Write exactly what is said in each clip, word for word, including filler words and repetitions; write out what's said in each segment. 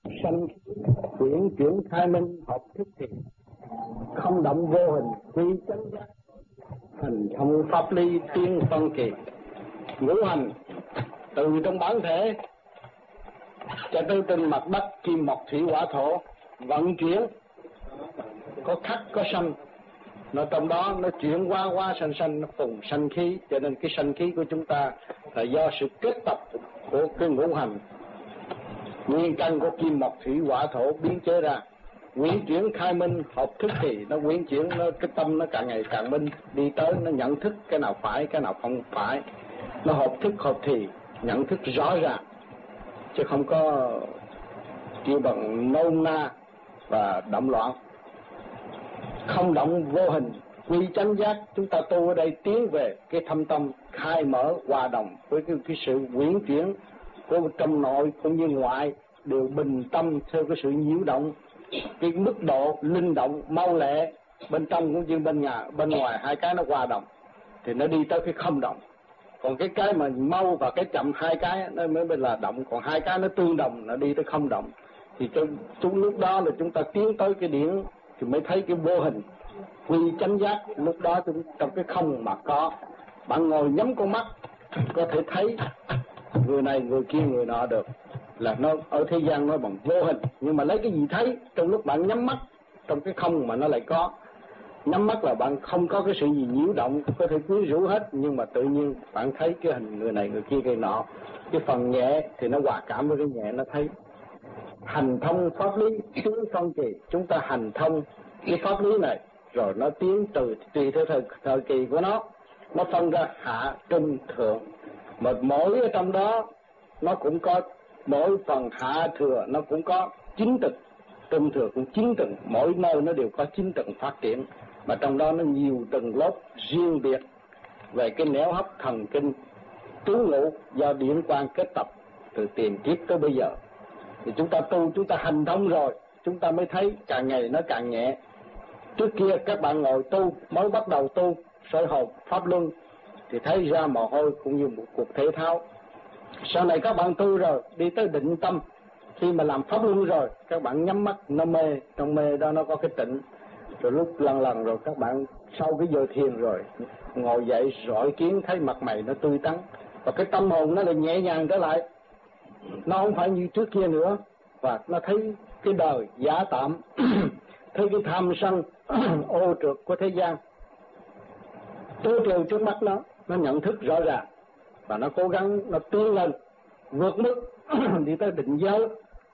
sanh chuyển chuyển khai minh hợp thức thì không động vô hình quy chánh giác hành thông pháp lý tiên phân kỳ ngũ hành từ trong bản thể cho tới trên mặt đất kim mộc thủy hỏa thổ vận chuyển có khắc có sanh, nó trong đó nó chuyển qua qua sanh sanh nó cùng sanh khí, cho nên cái sanh khí của chúng ta là do sự kết tập của cái ngũ hành nguyên căn của kim mộc thủy hỏa thổ biến chế ra. Quyển chuyển khai minh hợp thức thì nó quyển chuyển, nó cái tâm nó càng ngày càng minh, đi tới nó nhận thức cái nào phải cái nào không phải, nó hợp thức hợp thì nhận thức rõ ràng, chứ không có kêu bằng nôn na và động loạn. Không động vô hình quy chánh giác, chúng ta tu ở đây tiến về cái thâm tâm khai mở hòa đồng với cái, cái sự quyển chuyển của trong nội cũng như ngoại đều bình tâm theo cái sự nhiễu động, cái mức độ linh động mau lẹ bên trong cũng như bên nhà bên ngoài, hai cái nó hòa đồng thì nó đi tới cái không động. Còn cái cái mà mau và cái chậm hai cái nó mới là động, còn hai cái nó tương đồng nó đi tới không động. Thì trong, trong lúc đó là chúng ta tiến tới cái điển thì mới thấy cái vô hình quy chánh giác. Lúc đó trong cái không mà có, bạn ngồi nhắm con mắt có thể thấy người này người kia người nọ được, là nó ở thế gian nó bằng vô hình. Nhưng mà lấy cái gì thấy? Trong lúc bạn nhắm mắt trong cái không mà nó lại có. Nhắm mắt là bạn không có cái sự gì nhiễu động, có thể quyến rũ hết, nhưng mà tự nhiên bạn thấy cái hình người này người kia người nọ. Cái phần nhẹ thì nó hòa cảm với cái nhẹ, nó thấy. Hành thông pháp lý tiến phân kỳ, chúng ta hành thông cái pháp lý này rồi nó tiến từ tùy theo thời, thời kỳ của nó, nó phân ra hạ trung thượng, mà mỗi ở trong đó nó cũng có mỗi phần hạ thừa, nó cũng có chín tầng, trung thừa cũng chín tầng, mỗi nơi nó đều có chín tầng phát triển, mà trong đó nó nhiều tầng lớp riêng biệt về cái nẻo hấp thần kinh trú ngụ do điển quang kết tập từ tiền kiếp tới bây giờ. Thì chúng ta tu, chúng ta hành thông rồi, chúng ta mới thấy càng ngày nó càng nhẹ. Trước kia các bạn ngồi tu, mới bắt đầu tu soi hồn pháp luân thì thấy ra mồ hôi cũng như một cuộc thể thao. Sau này các bạn tu rồi, đi tới định tâm, khi mà làm pháp luân rồi, các bạn nhắm mắt, nó mê, trong mê đó nó có cái tịnh. Rồi lúc lần lần rồi các bạn sau cái giờ thiền rồi, ngồi dậy rọi kiến thấy mặt mày nó tươi tắn, và cái tâm hồn nó lại nhẹ nhàng trở lại. Nó không phải như trước kia nữa, và nó thấy cái đời giả tạm, thấy cái tham sân ô trượt của thế gian tối trêu trước mắt nó, nó nhận thức rõ ràng và nó cố gắng nó tiến lên vượt mức đi tới định giới.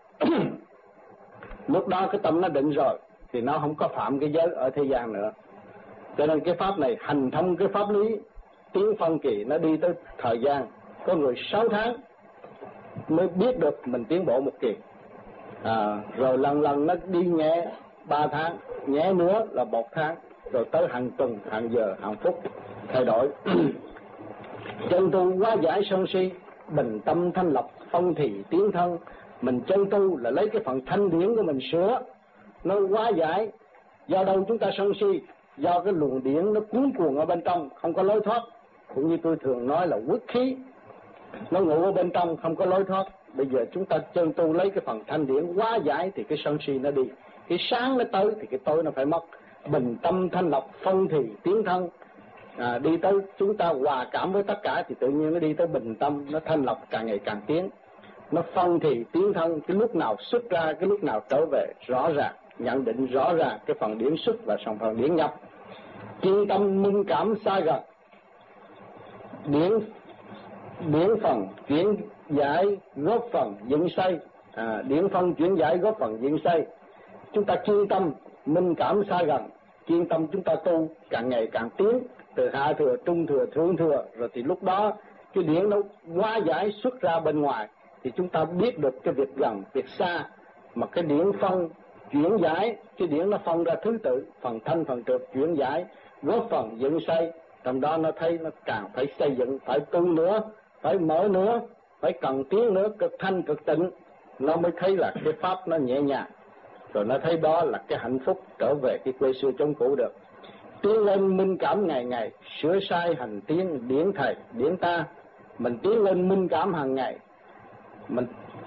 Lúc đó cái tâm nó định rồi thì nó không có phạm cái giới ở thế gian nữa. Cho nên cái pháp này hành thông cái pháp lý tiến phân kỳ, nó đi tới thời gian. Có người sáu tháng mới biết được mình tiến bộ một kỳ, à, rồi lần lần nó đi nhẹ ba tháng, nhẹ nữa là một tháng, rồi tới hàng tuần, hàng giờ, hàng phút thay đổi. Chân tu hóa giải sân si, bình tâm thanh lọc, phân thì tiến thân. Mình chân tu là lấy cái phần thanh điển của mình sửa, nó hóa giải. Do đâu chúng ta sân si? Do cái luồng điển nó cuốn cuồng ở bên trong, không có lối thoát. Cũng như tôi thường nói là quyết khí, nó ngủ ở bên trong, không có lối thoát. Bây giờ chúng ta chân tu lấy cái phần thanh điển hóa giải thì cái sân si nó đi. Cái sáng nó tới thì cái tối nó phải mất. Bình tâm thanh lọc, phân thì tiến thân. À, đi tới chúng ta hòa cảm với tất cả thì tự nhiên nó đi tới bình tâm, nó thanh lọc càng ngày càng tiến. Nó phân thì tiến thân, cái lúc nào xuất ra, cái lúc nào trở về rõ ràng, nhận định rõ ràng cái phần điển xuất và phần điển nhập. Chuyên tâm minh cảm xa gần, điển điển phần chuyển giải góp phần dựng xây, à, điển phân chuyển giải góp phần dựng xây. Chúng ta chuyên tâm minh cảm xa gần, chuyên tâm chúng ta tu càng ngày càng tiến, từ hạ thừa, trung thừa, thượng thừa, rồi thì lúc đó cái điển nó hóa giải xuất ra bên ngoài, thì chúng ta biết được cái việc gần, việc xa. Mà cái điển phân chuyển giải, cái điển nó phân ra thứ tự, phần thanh, phần trượt, chuyển giải, góp phần dựng xây. Trong đó nó thấy nó càng phải xây dựng, phải tu nữa, phải mở nữa, phải cần tiến nữa, cực thanh, cực tịnh, nó mới thấy là cái pháp nó nhẹ nhàng. Rồi nó thấy đó là cái hạnh phúc trở về cái quê xưa chống cũ được. Tiến lên minh cảm ngày ngày, sửa sai hành tiến, điển thầy, điển ta. Mình tiến lên minh cảm hàng ngày, mình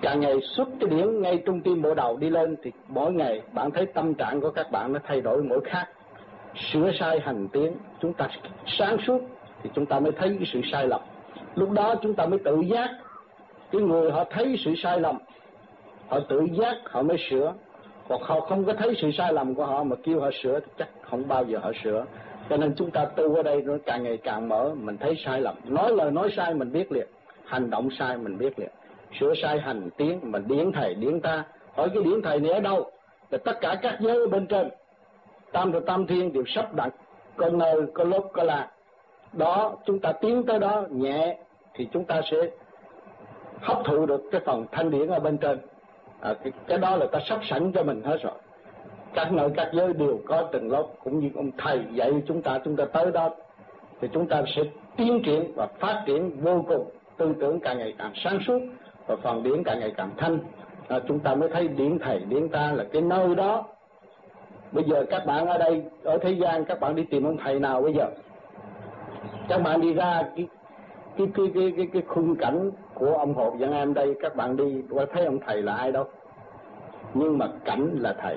càng ngày xuất cái điển ngay trung tim bộ đầu đi lên, thì mỗi ngày bạn thấy tâm trạng của các bạn nó thay đổi mỗi khác. Sửa sai hành tiến, chúng ta sáng suốt thì chúng ta mới thấy cái sự sai lầm. Lúc đó chúng ta mới tự giác. Cái người họ thấy sự sai lầm, họ tự giác họ mới sửa. Còn họ không có thấy sự sai lầm của họ mà kêu họ sửa thì chắc không bao giờ họ sửa. Cho nên chúng ta tu ở đây nó càng ngày càng mở. Mình thấy sai lầm, nói lời nói sai mình biết liền, hành động sai mình biết liền. Sửa sai hành tiến, mình điển thầy điển ta. Hỏi cái điển thầy này ở đâu? Thì tất cả các giới ở bên trên tam rồi tam thiên đều sắp đặt, có nơi có lúc có là đó. Chúng ta tiến tới đó nhẹ thì chúng ta sẽ hấp thụ được cái phần thanh điển ở bên trên. À, cái, cái đó là ta sắp sẵn cho mình hết rồi. Các nơi các giới đều có từng lớp, cũng như ông thầy dạy chúng ta, chúng ta tới đó thì chúng ta sẽ tiến triển và phát triển vô cùng. Tư tưởng càng ngày càng sáng suốt và phần điển càng ngày càng thanh. À, chúng ta mới thấy điển thầy điển ta là cái nơi đó. Bây giờ các bạn ở đây ở thế gian, các bạn đi tìm ông thầy nào bây giờ? Các bạn đi ra cái cái cái cái cái, cái khung cảnh của ông Hộp Giang Em đây, các bạn đi qua thấy ông thầy là ai đâu. Nhưng mà cảnh là thầy,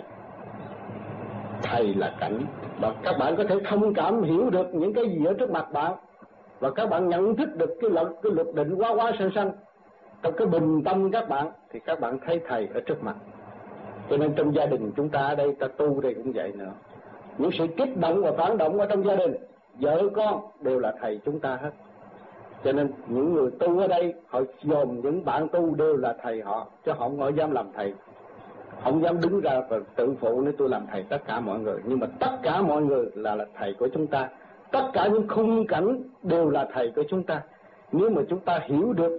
thầy là cảnh. Và các bạn có thể thông cảm hiểu được những cái gì ở trước mặt bạn, và các bạn nhận thức được cái luật cái luật định quá quá sanh sanh trong cái bình tâm các bạn, thì các bạn thấy thầy ở trước mặt. Cho nên trong gia đình chúng ta ở đây, ta tu đây cũng vậy nữa. Những sự kích động và phản động ở trong gia đình, vợ con đều là thầy chúng ta hết. Cho nên những người tu ở đây, họ dồn những bạn tu đều là thầy họ, chứ họ không có dám làm thầy, không dám đứng ra và tự phụ nếu tôi làm thầy tất cả mọi người. Nhưng mà tất cả mọi người là, là thầy của chúng ta. Tất cả những khung cảnh đều là thầy của chúng ta. Nếu mà chúng ta hiểu được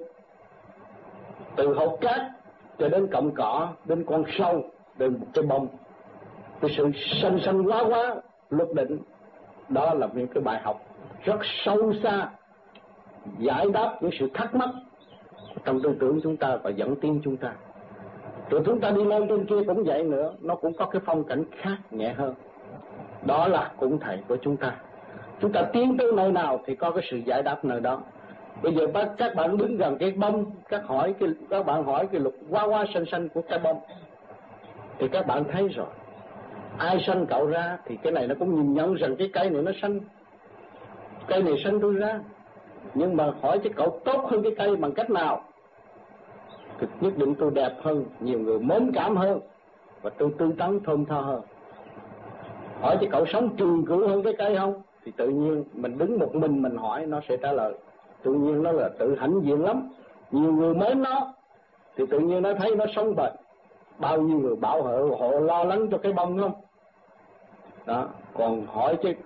từ hột cát cho đến cọng cỏ, đến con sâu, đến một cái bông, cái sự sanh sanh quá quá luật định, đó là những cái bài học rất sâu xa, giải đáp những sự thắc mắc trong tư tưởng chúng ta và dẫn tiến chúng ta. Rồi chúng ta đi lên trên kia cũng vậy nữa, nó cũng có cái phong cảnh khác nhẹ hơn. Đó là cũng thầy của chúng ta. Chúng ta tiến tới nơi nào thì có cái sự giải đáp nơi đó. Bây giờ các bạn đứng gần cái bông, các hỏi cái các bạn hỏi cái luật quá quá sanh sanh của cái bông, thì các bạn thấy rồi, ai sanh cậu ra thì cái này nó cũng nhìn nhận rằng cái cây này nó sanh, cây này sanh tôi ra. Nhưng mà hỏi chứ cậu tốt hơn cái cây bằng cách nào? Thì nhất định tôi đẹp hơn, nhiều người mến cảm hơn, và tôi tươi tắn thơm tho hơn. Hỏi chứ cậu sống trường cửu hơn cái cây không? Thì tự nhiên mình đứng một mình mình hỏi nó sẽ trả lời. Tự nhiên nó là tự hãnh diện lắm, nhiều người mến nó, thì tự nhiên nó thấy nó sống bền. Bao nhiêu người bảo hộ, họ lo lắng cho cái bông không? Đó. Còn hỏi chứ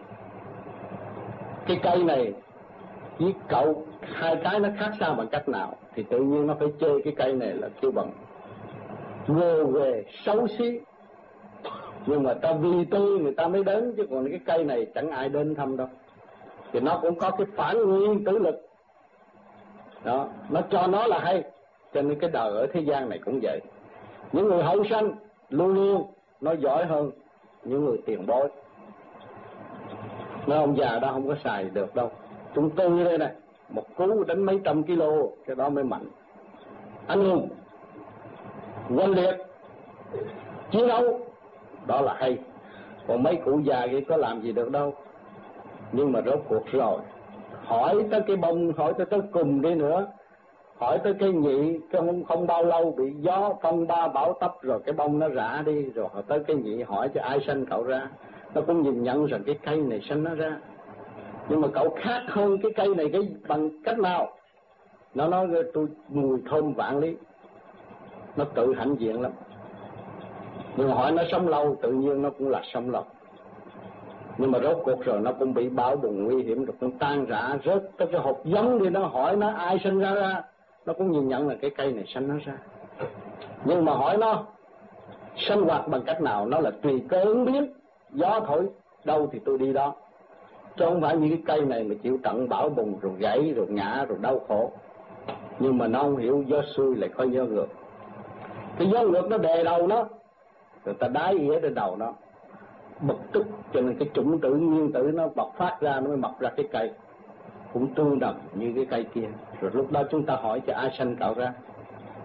cái cây này với cậu hai cái nó khác xa bằng cách nào, thì tự nhiên nó phải chê cái cây này là kêu bằng ngô ghê xấu xí. Nhưng mà ta vì tôi người ta mới đến, chứ còn cái cây này chẳng ai đến thăm đâu. Thì nó cũng có cái phản nguyên tử lực đó, nó cho nó là hay. Cho nên cái đời ở thế gian này cũng vậy. Những người hậu sanh luôn luôn nó giỏi hơn những người tiền bối. Mấy ông già đó không có xài được đâu. Chúng tôi đây này, một cú đánh mấy trăm kilo, cái đó mới mạnh. Anh hùng quân liệt chiến đấu, đó là hay. Còn mấy cụ già kia có làm gì được đâu. Nhưng mà rốt cuộc rồi, hỏi tới cái bông, hỏi tới tới cùng đi nữa, hỏi tới cái nhị, không, không bao lâu bị gió phong ba bão tấp rồi cái bông nó rã đi. Rồi hỏi tới cái nhị, hỏi cho ai sanh cậu ra, nó cũng nhìn nhận rằng cái cây này sanh nó ra. Nhưng mà cậu khác hơn cái cây này cái bằng cách nào? Nó nói tôi mùi thơm vạn lý, nó tự hãnh diện lắm. Nhưng mà hỏi nó sống lâu, tự nhiên nó cũng là sống lâu. Nhưng mà rốt cuộc rồi nó cũng bị bão bùng nguy hiểm, rồi cũng tan rã rớt tới cái hộp giống đi. Nó hỏi nó ai sinh ra ra, nó cũng nhìn nhận là cái cây này sinh nó ra. Nhưng mà hỏi nó sinh hoạt bằng cách nào, nó là tùy cơ ứng biến, gió thổi đâu thì tôi đi đó. Chứ không phải như cái cây này mà chịu trận bão bùng rồi gãy rồi ngã rồi đau khổ. Nhưng mà nó không hiểu gió xuôi lại có gió ngược. Cái gió ngược nó đè đầu nó, rồi ta đái ỉa trên đầu nó, bực tức. Cho nên cái chủng tử nguyên tử nó bộc phát ra, nó mới mọc ra cái cây cũng tương đồng như cái cây kia. Rồi lúc đó chúng ta hỏi cho ai sanh cậu ra,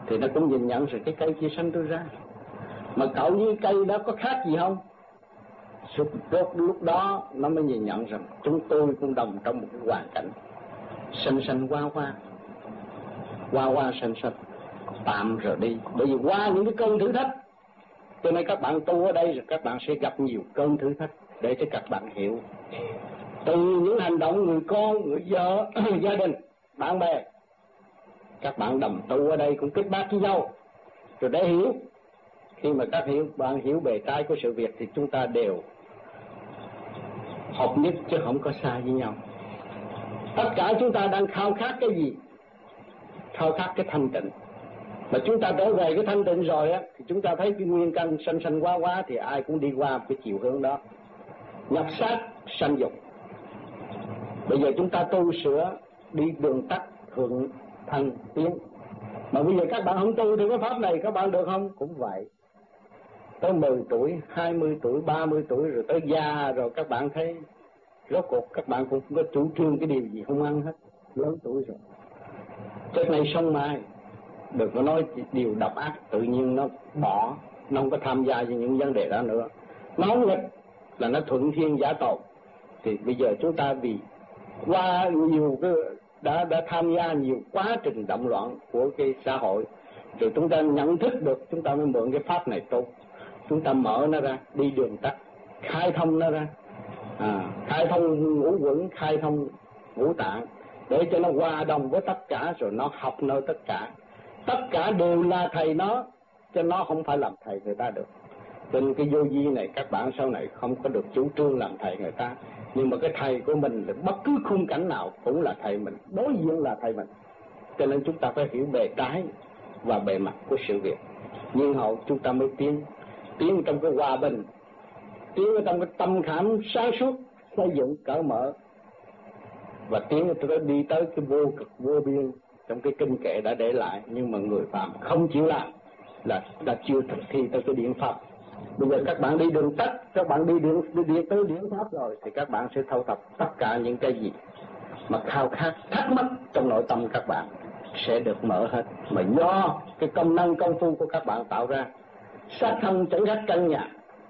thì nó cũng nhìn nhận rồi cái cây kia sanh tôi ra. Mà cậu với cây đó có khác gì không? Suốt lúc đó nó mới nhìn nhận rằng chúng tôi cũng đồng trong một cái hoàn cảnh sanh sanh qua qua, qua qua sanh sanh, tạm rồi đi. Bởi vì qua những cái cơn thử thách, cho nên các bạn tu ở đây rồi các bạn sẽ gặp nhiều cơn thử thách để cho các bạn hiểu. Từ những hành động người con, người vợ, gia đình, bạn bè, các bạn đồng tu ở đây cũng kết bác với nhau rồi để hiểu. Khi mà các hiểu bạn hiểu bề trái của sự việc thì chúng ta đều hợp nhất chứ không có xa với nhau. Tất cả chúng ta đang khao khát cái gì? Khao khát cái thanh tịnh. Mà chúng ta trở về cái thanh tịnh rồi á, thì chúng ta thấy cái nguyên căn sanh sanh qua qua thì ai cũng đi qua cái chiều hướng đó. Nhập sát sanh dục. Bây giờ chúng ta tu sửa đi đường tắt thượng thăng tiến. Mà bây giờ các bạn không tu thì cái pháp này các bạn được không? Cũng vậy. Tới mười tuổi, hai mươi tuổi, ba mươi tuổi rồi tới già rồi các bạn thấy rốt cuộc các bạn cũng không có chủ trương cái điều gì không ăn hết. Lớn tuổi rồi. Chất này xong mai. Đừng có nói điều độc ác, tự nhiên nó bỏ, nó không có tham gia vào những vấn đề đó nữa. Nó không nghịch là nó thuận thiên giả tồn. Thì bây giờ chúng ta vì qua nhiều cái đã đã tham gia nhiều quá trình động loạn của cái xã hội, rồi chúng ta nhận thức được, chúng ta mới mượn cái pháp này tu. Chúng ta mở nó ra, đi đường tắt, khai thông nó ra, à, khai thông ngũ quẩn, khai thông ngũ tạng, để cho nó hòa đồng với tất cả, rồi nó học nơi tất cả. Tất cả đều là thầy nó, cho nó không phải làm thầy người ta được. Cho nên cái vô vi này các bạn sau này không có được chủ trương làm thầy người ta. Nhưng mà cái thầy của mình là bất cứ khung cảnh nào cũng là thầy mình, đối diện là thầy mình. Cho nên chúng ta phải hiểu bề trái và bề mặt của sự việc. Nhưng hậu chúng ta mới tiến, tiến trong cái hòa bình, tiến trong cái tâm khảm sáng suốt, xây dựng cởi mở, và tiến tới đi tới cái vô cực vô biên trong cái kinh kệ đã để lại. Nhưng mà người phạm không chịu làm là đã chưa thực thi tới cái điển pháp. Bây giờ các bạn đi đường tắt, các bạn đi đường đi, đi tới điển pháp rồi thì các bạn sẽ thâu thập tất cả những cái gì mà khao khát thắc mắc trong nội tâm các bạn sẽ được mở hết. Mà do cái công năng công phu của các bạn tạo ra, sát thân chẳng gác căn nhà,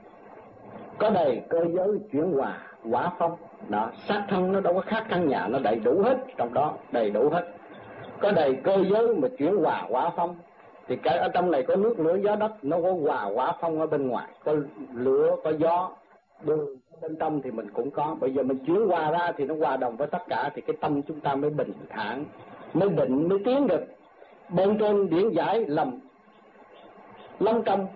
có đầy cơ giới chuyển hòa quả phong đó. Sát thân nó đâu có khác căn nhà, nó đầy đủ hết, trong đó đầy đủ hết. Có đầy cơ giới mà chuyển hòa quả phong, thì cái ở trong này có nước lửa gió đất, nó có hòa quả phong ở bên ngoài, có lửa có gió, đường bên trong thì mình cũng có. Bây giờ mình chuyển hòa ra thì nó hòa đồng với tất cả, thì cái tâm chúng ta mới bình thản, mới định, mới tiến được. Bên trên điển giải lầm lâm trong,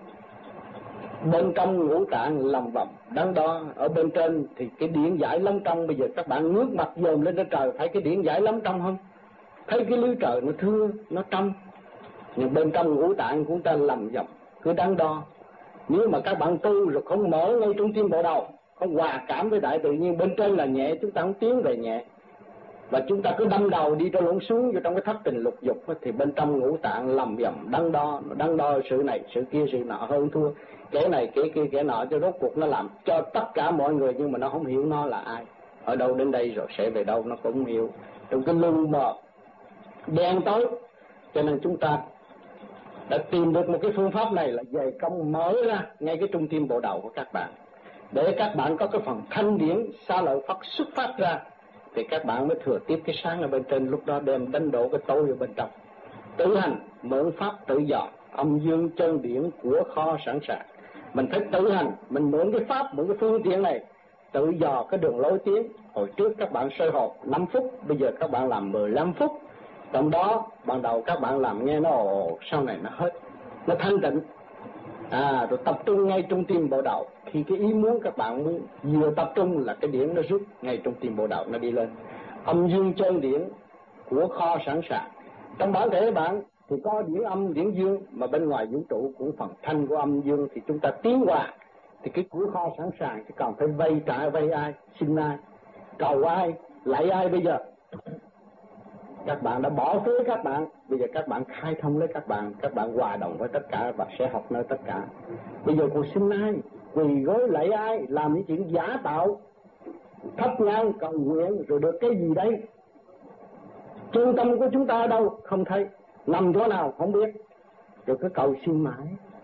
bên trong ngũ tạng lầm bầm đắn đo. Ở bên trên thì cái điển giải lắm trong. Bây giờ các bạn ngước mặt dòm lên trên trời, thấy cái điển giải lắm trong không? Thấy cái lưới trời nó thưa, nó trong, nhưng bên trong ngũ tạng của ta lầm dầm, cứ đắn đo. Nếu mà các bạn tu rồi không mở ngay trung tim bộ đầu, không hòa cảm với đại tự nhiên, bên trên là nhẹ, chúng ta không tiến về nhẹ, và chúng ta cứ đâm đầu đi cho lộn xuống vô trong cái thất tình lục dục, thì bên trong ngũ tạng lầm dầm đắn đo, đắn đo sự này sự kia sự nọ, hơn thua kẻ này kẻ kia kẻ nọ, cho rốt cuộc nó làm cho tất cả mọi người, nhưng mà nó không hiểu nó là ai, ở đâu đến đây rồi sẽ về đâu nó cũng không hiểu, trong cái lu mờ đen tối. Cho nên chúng ta đã tìm được một cái phương pháp này là về công mở ra ngay cái trung tim bộ đầu của các bạn, để các bạn có cái phần thanh điển xa lợi Phật xuất phát ra, thì các bạn mới thừa tiếp cái sáng ở bên trên. Lúc đó đem đánh đổ cái tối ở bên trong. Tự hành mượn pháp tự do, âm dương chân điển của kho sẵn sàng. Mình phải tự hành, mình mượn cái pháp, mượn cái phương tiện này tự do cái đường lối tiến. Hồi trước các bạn soi hồn năm phút, bây giờ các bạn làm mười lăm phút. Trong đó ban đầu các bạn làm nghe nó ồ, sau này nó hết, nó thanh tịnh, à, rồi tập trung ngay trung tim bộ đầu. Khi cái ý muốn các bạn muốn vừa tập trung là cái điển nó rút ngay trung tim bộ đầu, nó đi lên. Âm dương chân điển của kho sẵn sàng. Trong bản thể bạn thì có điển âm điển dương, mà bên ngoài vũ trụ cũng phần thanh của âm dương, thì chúng ta tiến qua thì cái của kho sẵn sàng, thì còn phải vay trả vay ai, xin ai, cầu ai, lại ai. Bây giờ các bạn đã bỏ phế các bạn, bây giờ các bạn khai thông lấy các bạn, các bạn hòa đồng với tất cả và sẽ học nơi tất cả. Bây giờ còn xin ai, quỳ gối lạy ai, làm những chuyện giả tạo, thắp nhang cầu nguyện rồi được cái gì đấy? Trung tâm của chúng ta ở đâu không thấy, nằm chỗ nào không biết. rồi cứ cầu xin mãi.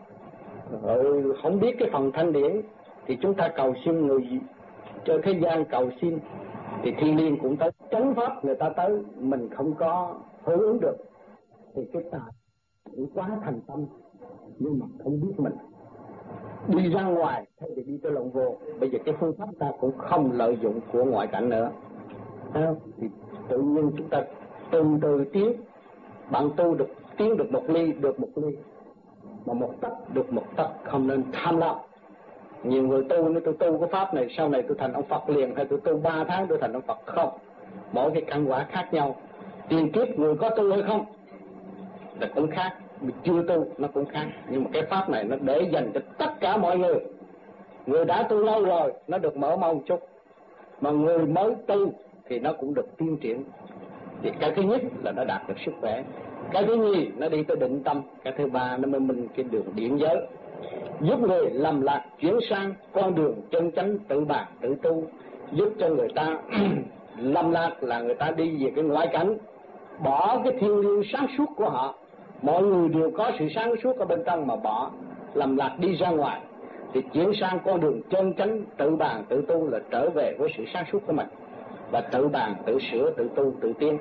Rồi không biết cái phần thanh điển thì chúng ta cầu xin người cho thế gian cầu xin thì thiên liêng cũng tới, chánh pháp người ta tới, mình không có hưởng ứng được thì chúng ta cũng quá thành tâm nhưng mà không biết mình đi ra ngoài thay vì đi tới lộn vô. Bây giờ cái phương pháp ta cũng không lợi dụng của ngoại cảnh nữa, thì tự nhiên chúng ta từ từ tiến. Bạn tu được tiến được một ly được một ly, mà một tấc được một tấc, không nên tham lam. Nhiều người tu nếu tôi tu cái pháp này sau này tôi thành ông Phật liền, hay tôi tu ba tháng tôi thành ông Phật, không. Mỗi cái căn quả khác nhau. Tiền kiếp người có tu hay không là cũng khác, mình chưa tu nó cũng khác. Nhưng mà cái pháp này nó để dành cho tất cả mọi người. Người đã tu lâu rồi nó được mở mau chút, mà người mới tu thì nó cũng được tiến triển. Thì cái thứ nhất là nó đạt được sức khỏe, cái thứ nhì nó đi tới định tâm, cái thứ ba nó mới minh cái đường điển giới, giúp người lầm lạc chuyển sang con đường chân chánh tự bàn tự tu, giúp cho người ta lầm lạc là người ta đi về cái ngoại cảnh, bỏ cái thiên liêng sáng suốt của họ. Mọi người đều có sự sáng suốt ở bên trong mà bỏ lầm lạc đi ra ngoài, thì chuyển sang con đường chân chánh tự bàn tự tu là trở về với sự sáng suốt của mình, và tự bàn tự sửa tự tu tự tiến.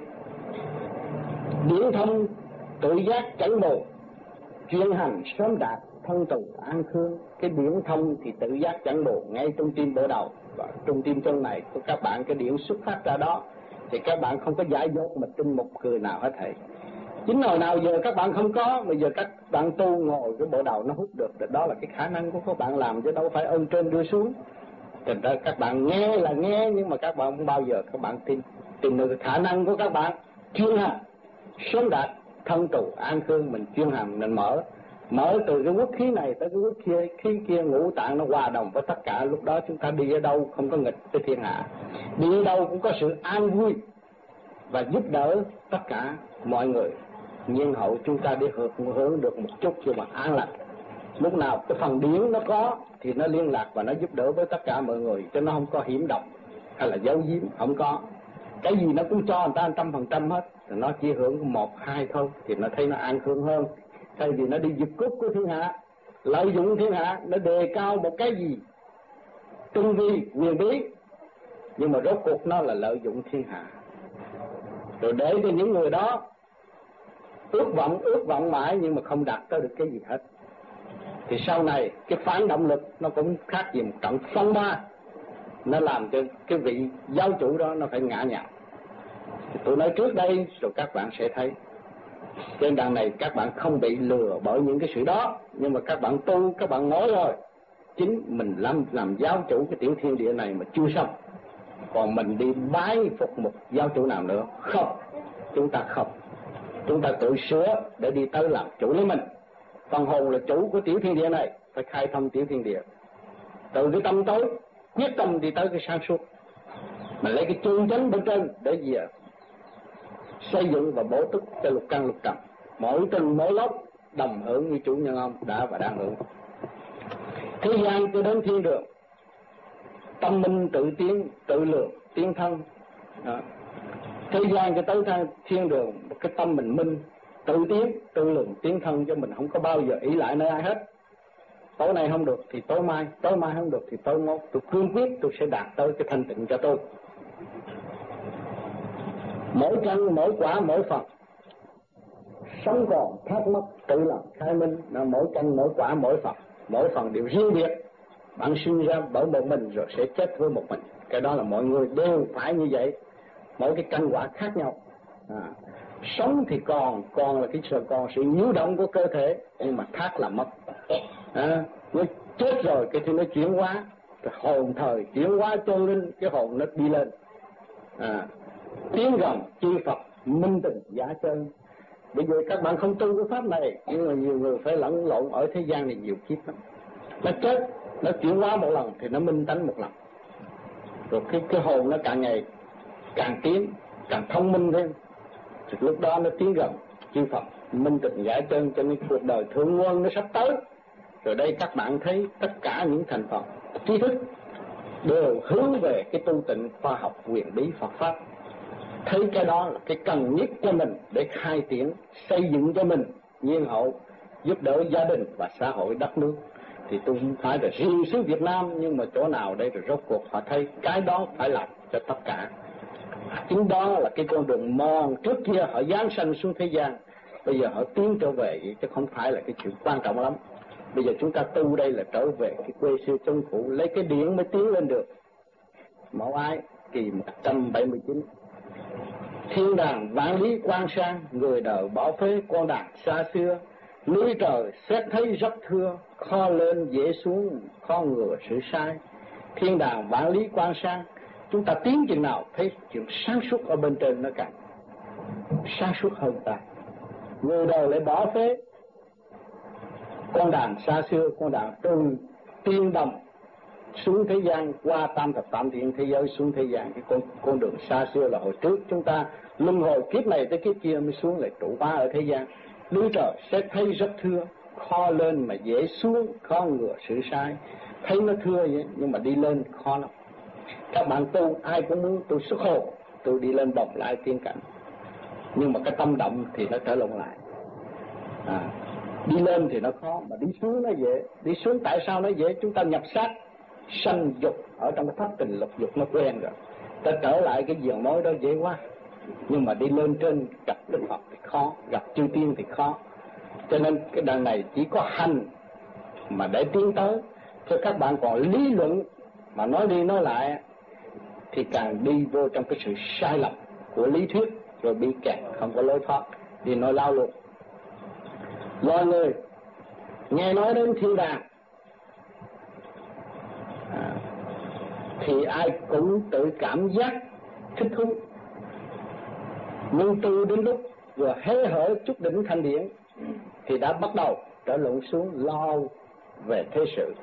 Điển thông tự giác chẳng một, chuyên hành sớm đạt thân tù an khương. Cái điển thông thì tự giác chẳng bộ ngay trong tim bộ đầu, và trong tim chân này của các bạn cái điển xuất phát ra đó, thì các bạn không có giải dốt mà tin một người nào hết thầy. Chính hồi nào giờ các bạn không có, bây giờ các bạn tu ngồi cái bộ đầu nó hút được, đó là cái khả năng của các bạn làm, chứ đâu phải ơn trên đưa xuống. Thành ra các bạn nghe là nghe, nhưng mà các bạn không bao giờ các bạn tin tin được khả năng của các bạn. Chuyên hành sớm đạt thân tù an khương, mình chuyên hành mình mở mở từ cái quốc khí này tới cái quốc kia, khí kia ngũ tạng nó hòa đồng với tất cả. Lúc đó chúng ta đi ở đâu không có nghịch tới thiên hạ, đi ở đâu cũng có sự an vui và giúp đỡ tất cả mọi người. Nhiên hậu chúng ta đi hưởng hưởng được một chút nhưng mà an lạc. Lúc nào cái phần điển nó có thì nó liên lạc và nó giúp đỡ với tất cả mọi người, cho nó không có hiểm độc hay là giấu giếm, không có. Cái gì nó cũng cho người ta trăm phần trăm hết, thì nó chỉ hưởng một hai thôi thì nó thấy nó an khương hơn. Thay vì nó đi giật cướp của thiên hạ, lợi dụng thiên hạ, nó đề cao một cái gì tinh vi quyền bí, nhưng mà rốt cuộc nó là lợi dụng thiên hạ, rồi để cho những người đó ước vọng ước vọng mãi nhưng mà không đạt tới được cái gì hết. Thì sau này cái phản động lực nó cũng khác gì một trận phong ba, nó làm cho cái vị giáo chủ đó nó phải ngã nhào. Tôi nói trước đây rồi các bạn sẽ thấy trên đàn này các bạn không bị lừa bởi những cái sự đó, nhưng mà các bạn tu, các bạn nói rồi chính mình làm làm giáo chủ cái tiểu thiên địa này mà chưa xong, còn mình đi bái phục một giáo chủ nào nữa không. Chúng ta không, chúng ta tự sửa để đi tới làm chủ lấy mình. Phần hồn là chủ của tiểu thiên địa này, phải khai thông tiểu thiên địa từ cái tâm tối, quyết tâm đi tới cái sáng suốt. Mình lấy cái chân chánh bên trên để gì ạ? Xây dựng và bổ túc cho lục căn lục trần, mỗi từng mỗi lớp đồng hưởng như chủ nhân ông đã và đang hưởng. Thế gian cho đến thiên đường, tâm minh tự tiến tự lượng tiến thân. Đó. Thế gian cho tới thiên đường, cái tâm mình minh tự tiến tự lượng tiến thân, cho mình không có bao giờ ý lại nơi ai hết. Tối nay không được thì tối mai, tối mai không được thì tối mốt, tôi cương quyết tôi sẽ đạt tới cái thanh tịnh cho tôi. Mỗi căn mỗi quả mỗi phần, sống còn thắc mắc tự làm khai minh. Là mỗi căn mỗi quả mỗi phần, mỗi phần đều riêng biệt. Bạn sinh ra bởi một mình rồi sẽ chết với một mình, cái đó là mọi người đều phải như vậy. Mỗi cái căn quả khác nhau. À, sống thì còn còn là cái sự còn sự nhiễu động của cơ thể, nhưng mà thác là mất. À, nó chết rồi cái thì nó chuyển hóa, cái hồn thời chuyển hóa chân linh, cái hồn nó đi lên. À, tiến gần chư Phật minh tình giả chân. Bây giờ các bạn không tu cái pháp này, nhưng mà nhiều người phải lẫn lộn ở thế gian này nhiều kiếp lắm. Nó chết, nó chuyển hóa một lần thì nó minh tánh một lần, rồi cái cái hồn nó càng ngày càng tiến, càng thông minh thêm. Thì lúc đó nó tiến gần chư Phật minh tịnh giải chân, cho nên cuộc đời thượng nguồn nó sắp tới. Rồi đây các bạn thấy tất cả những thành phần trí thức đều hướng về cái tu tịnh khoa học quyền bí Phật pháp. Thấy cái đó là cái cần nhất cho mình để khai triển xây dựng cho mình nhiên hậu giúp đỡ gia đình và xã hội đất nước. Thì tôi không phải là riêng xứ Việt Nam, nhưng mà chỗ nào đây rồi rốt cuộc họ thấy cái đó phải làm cho tất cả. Chính đó là cái con đường mòn trước kia họ giáng sanh xuống thế gian, bây giờ họ tiến trở về, chứ không phải là cái chuyện quan trọng lắm. Bây giờ chúng ta tu đây là trở về cái quê xưa chân cũ, lấy cái điển mới tiến lên được. Mẫu Ái kỳ một trăm bảy mươi chín. Thiên đàng vạn lý quan sang, người đời bỏ phế con đàn xa xưa. Núi trời xét thấy rất thưa, kho lên dễ xuống, kho ngừa sự sai. Thiên đàng vạn lý quan sang, chúng ta tiến chừng nào thấy chuyện sáng suốt ở bên trên nó càng sáng suốt hơn ta. Người đời lại bỏ phế con đàn xa xưa, con đàn từ tiên đồng xuống thế gian, qua tam thập tam thiên thế giới xuống thế gian. Cái con con đường xa xưa là hồi trước chúng ta luân hồi kiếp này tới kiếp kia mới xuống lại trụ hóa ở thế gian. Núi trời sẽ thấy rất thưa, kho lên mà dễ xuống, khó ngừa sự sai. Thấy nó thưa vậy nhưng mà đi lên khó lắm. Các bạn tu ai cũng muốn tôi xuất hồn, tôi đi lên bồng lại tiên cảnh, nhưng mà cái tâm động thì nó trở lộn lại. À, đi lên thì nó khó, mà đi xuống nó dễ. Đi xuống tại sao nó dễ? Chúng ta nhập sát sanh dục ở trong cái thất tình lục dục nó quen rồi, ta trở lại cái giường mối đó dễ quá. Nhưng mà đi lên trên gặp Đức Phật thì khó, gặp chư tiên thì khó. Cho nên cái đằng này chỉ có hành mà để tiến tới. Cho các bạn còn lý luận mà nói đi nói lại thì càng đi vô trong cái sự sai lầm của lý thuyết, rồi bị kẹt không có lối thoát, đi nói lao luôn. Loài người nghe nói đến thiên đàng à, thì ai cũng tự cảm giác thích thú, nhưng từ đến lúc vừa hé hở chút đỉnh thanh điển thì đã bắt đầu trở lộn xuống lo về thế sự.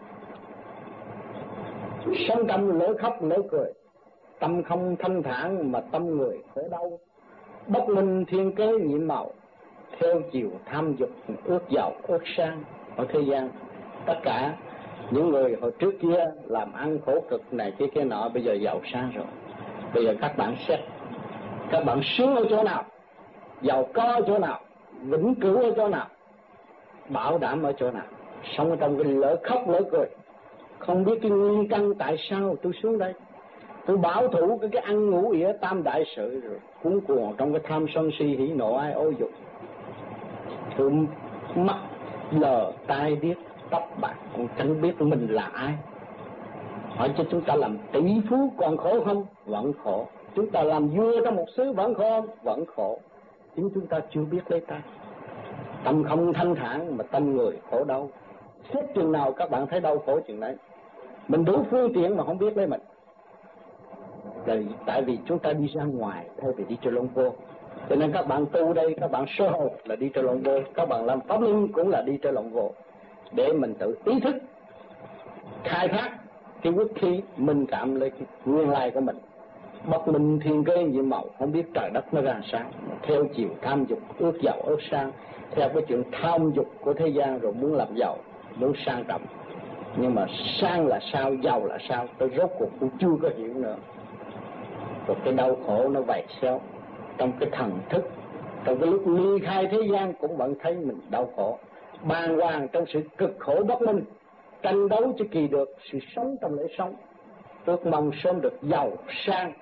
Sống tâm lỡ khóc lỡ cười, tâm không thanh thản mà tâm người khổ đau. Bất minh thiên kế nhiệm màu, theo chiều tham dục ước giàu ước sang. Ở thế gian tất cả những người hồi trước kia làm ăn khổ cực này kia kia nọ, bây giờ giàu sang rồi. Bây giờ các bạn xét, các bạn sướng ở chỗ nào, giàu có ở chỗ nào, vĩnh cửu ở chỗ nào, bảo đảm ở chỗ nào. Sống ở trong cái lỡ khóc lỡ cười, không biết cái nguyên căn tại sao tôi xuống đây. Tôi bảo thủ cái, cái ăn ngủ ỉa tam đại sự rồi cuốn cuồng trong cái tham sân si hỉ nộ ai ô dục. Tôi mắt lờ tai điếc tóc bạc cũng chẳng biết mình là ai. Hỏi cho chúng ta làm tỷ phú còn khổ không? Vẫn khổ. Chúng ta làm vua trong một xứ vẫn khổ không? Vẫn khổ. Chính chúng ta chưa biết lấy tay. Tâm không thanh thản mà tâm người khổ đau. Xét chừng nào các bạn thấy đau khổ chừng đấy. Mình đủ phương tiện mà không biết lấy mình. Rồi tại vì chúng ta đi ra ngoài thay vì đi cho lông vô. Cho nên các bạn tu đây, các bạn sơ hồn là đi cho lông vô, các bạn làm pháp luân cũng là đi cho lông vô. Để mình tự ý thức khai thác cái quốc khí minh cảm lấy cái nguyên lai của mình. Bất minh thiên kế nhiệm màu, không biết trời đất nó ra sao, theo chiều tham dục ước giàu ước sang, theo cái chuyện tham dục của thế gian rồi muốn làm giàu, muốn sang trọng. Nhưng mà sang là sao, giàu là sao, tôi rốt cuộc cũng chưa có hiểu nữa. Rồi cái đau khổ nó vầy xéo trong cái thần thức, trong cái lúc ly khai thế gian cũng vẫn thấy mình đau khổ, bàng hoàng trong sự cực khổ bất minh, tranh đấu cho kỳ được sự sống trong lễ sống, ước mong sớm được giàu sang